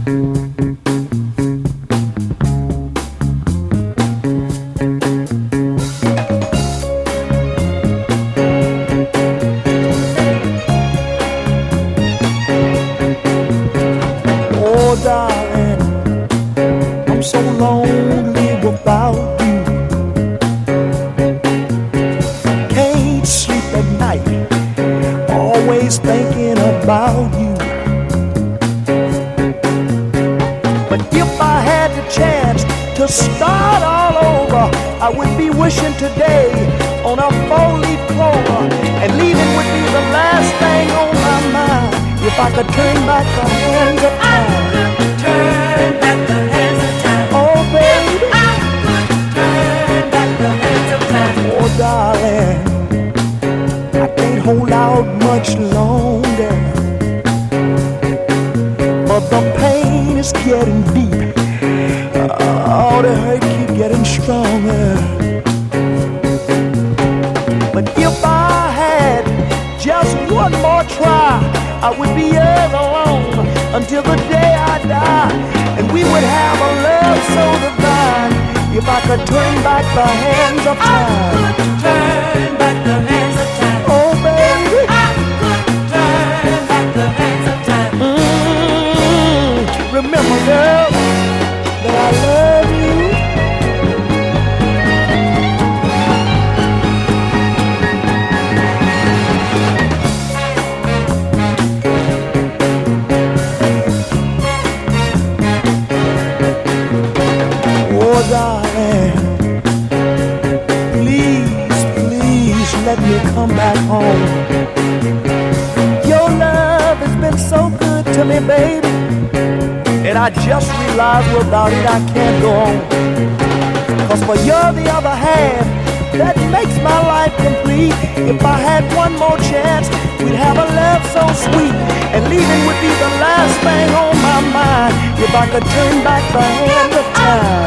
Oh, darling, I'm so lonely without you. Can't sleep at night, always thinking about you. But if I had the chance to start all over, I would be wishing today on a four-leaf clover, and leaving would be the last thing on my mind. If I could turn back the hands of time, Turn back the hands of time. oh baby, I could turn back the hands of time. oh darling, I can't hold out much longer, but the pain is getting deep. Oh, the hurt keep getting stronger. But if I had just one more try, I would be yours alone until the day I die, and we would have a love so divine. If I could turn back the hands of time, I could turn back the hands of time. oh baby, I could turn back the hands of time. remember girl that I love you. Oh darling, please, please let me come back home. Your love has been so good to me, baby, and I just realized without it I can't go on. 'Cause for you're the other half that makes my life complete. If I had one more chance, we'd have a love so sweet, and leaving would be the last thing on my mind. If I could turn back the hand of time,